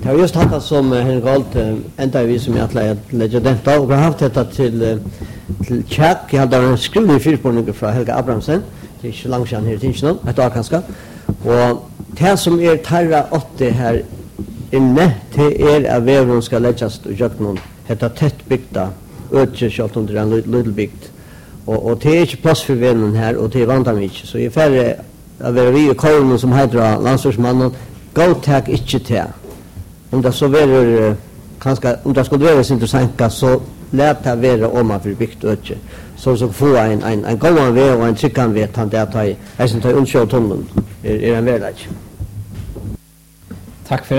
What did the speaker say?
Det har just haft som Henrik Holt enda vi som jag lägger detta och har haft detta till Tjack. Jag hade en skrivning fyrspårning från Helga Abrahamsen. Det är inte långt sedan här i Tinsjön, ett år kanske. Och det som tarra 80 här inne till att vägen ska läggas och göra någon heter tätt byggda ökekört under en liten bygd. Och det är inte plats för vännen här och det vandrar mig inte. Så i färre av vi i korren som heter landslagsmannen gå tack inte till. Om det så är kanske om det skulle vara intressant så lät det vara om man för byggt öke. Så få en gången väg och en tryckan vet han det att jag inte tar undskyld tunneln är en värld. Tack för